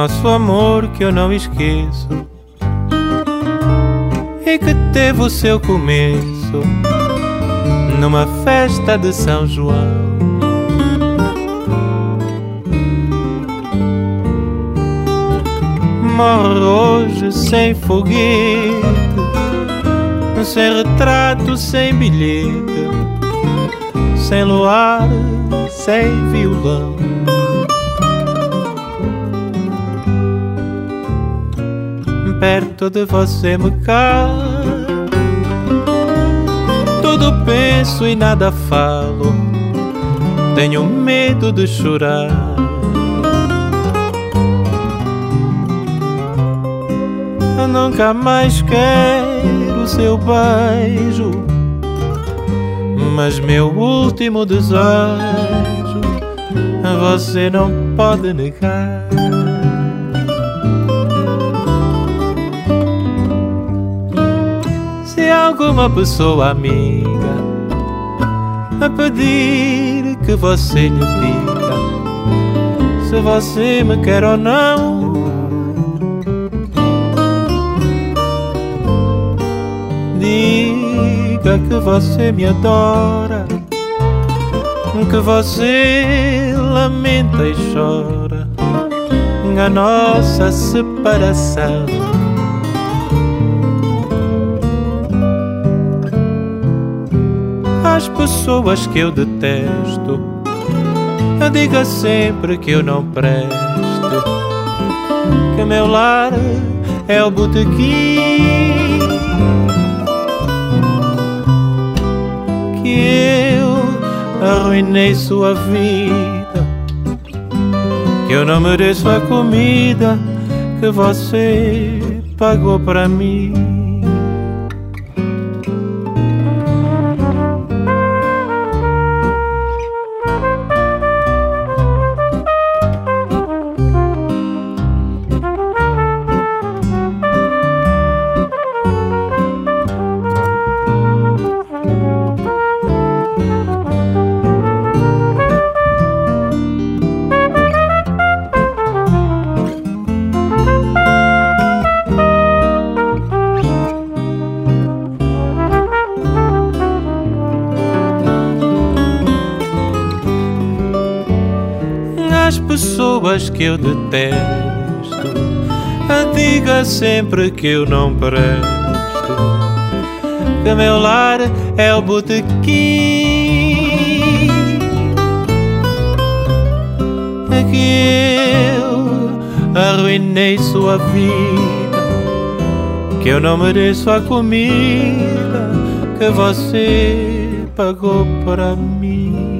nosso amor que eu não esqueço e que teve o seu começo numa festa de São João. Morre hoje sem foguete, sem retrato, sem bilhete, sem luar, sem violão. Perto de você me calo, tudo penso e nada falo, tenho medo de chorar. Eu nunca mais quero seu beijo, mas meu último desejo você não pode negar. Se alguma pessoa amiga a pedir que você lhe diga se você me quer ou não, diga que você me adora, que você lamenta e chora a nossa separação. As pessoas que eu detesto, diga sempre que eu não presto, que meu lar é o botequim, que eu arruinei sua vida, que eu não mereço a comida que você pagou pra mim. As pessoas que eu detesto, diga sempre que eu não presto, que meu lar é o botequim, que eu arruinei sua vida, que eu não mereço a comida que você pagou para mim.